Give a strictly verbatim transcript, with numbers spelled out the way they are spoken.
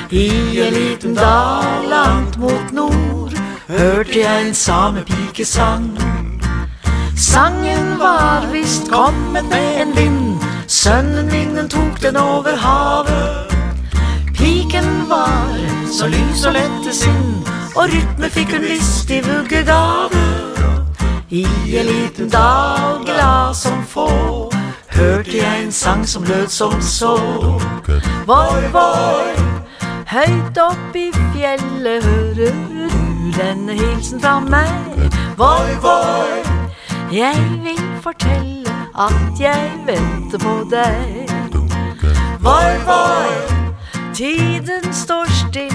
I en liten dal langt mot nord hørte jeg en samepike sang. Sangen var visst kommet med en vind, sønnen min den tok den over havet. Piken var så lys og lette sinn, og rytme fikk hun visst i vuggegave. I en liten dal glad som få hørte jeg en sang som lød som så. Voi, voi, høyt opp i fjellet hører du denne hilsen fra meg. Voi, voi, jeg vil fortelle at jeg venter på deg. Voi, voi, tiden står still